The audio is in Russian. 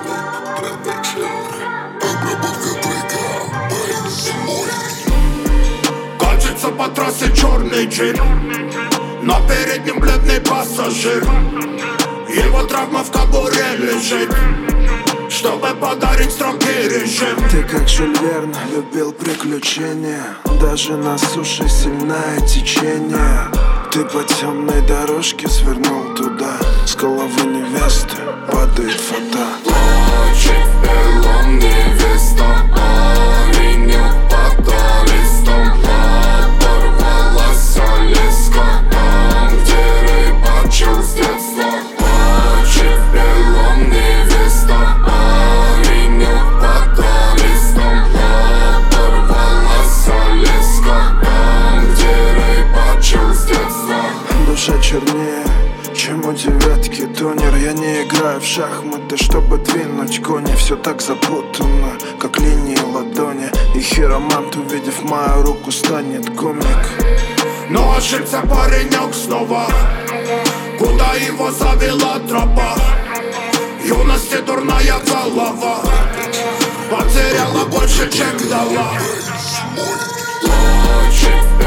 Катится по трассе черный джип, но перед ним бледный пассажир. Его травма в кобуре лежит, чтобы подарить строгий режим. Ты как Жюль Верн любил приключения, даже на суше сильное течение. Ты по темной дорожке свернул туда, с головы невесты падает фата. Плачет перлом невеста, парень под арестом. Оборвалась леска, там, где рыбачил с детства. Плачет перлом невеста, парень под арестом. Оборвалась леска, там, где рыбачил с детства. Душа чернее, чем у девятки тонер. Я не играю в шахматы, чтобы двинуть кони. Все так запутанно, как линии ладони. И хиромант, увидев мою руку, станет комик. Но ошибся паренек снова, куда его завела тропа. Юности дурная голова потеряла больше, чем дала. Плачет